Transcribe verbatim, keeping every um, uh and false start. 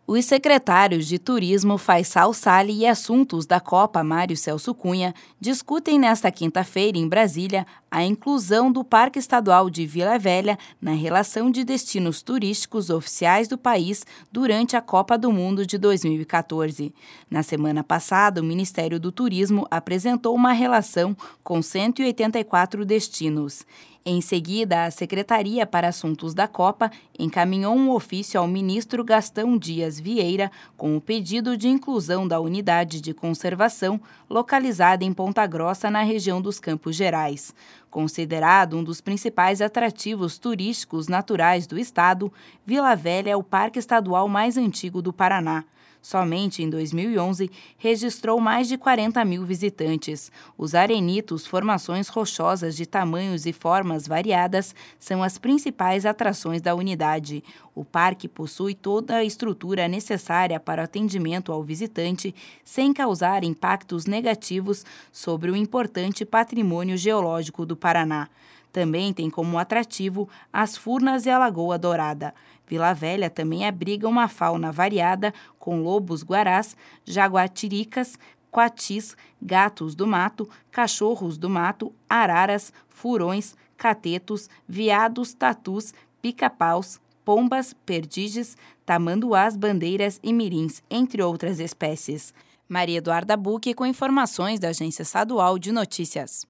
Os secretários de Turismo Faisal Salih e Assuntos da Copa Mário Celso Cunha discutem nesta quinta-feira em Brasília a inclusão do Parque Estadual de Vila Velha na relação de destinos turísticos oficiais do país durante a Copa do Mundo de dois mil e quatorze. Na semana passada, o Ministério do Turismo apresentou uma relação com cento e oitenta e quatro destinos. Em seguida, a Secretaria para Assuntos da Copa encaminhou um ofício ao ministro Gastão Dias Vieira com o pedido de inclusão da unidade de conservação localizada em Ponta Grossa, na região dos Campos Gerais. Considerado um dos principais atrativos turísticos naturais do estado, Vila Velha é o parque estadual mais antigo do Paraná. Somente em dois mil e onze, registrou mais de quarenta mil visitantes. Os arenitos, formações rochosas de tamanhos e formas variadas, são as principais atrações da unidade. O parque possui toda a estrutura necessária para o atendimento ao visitante, sem causar impactos negativos sobre o importante patrimônio geológico do Paraná. Também tem como atrativo as Furnas e a Lagoa Dourada. Vila Velha também abriga uma fauna variada, com lobos-guarás, jaguatiricas, coatis, gatos do mato, cachorros do mato, araras, furões, catetos, veados, tatus, pica-paus, pombas, perdizes, tamanduás, bandeiras e mirins, entre outras espécies. Maria Eduarda Buque com informações da Agência Estadual de Notícias.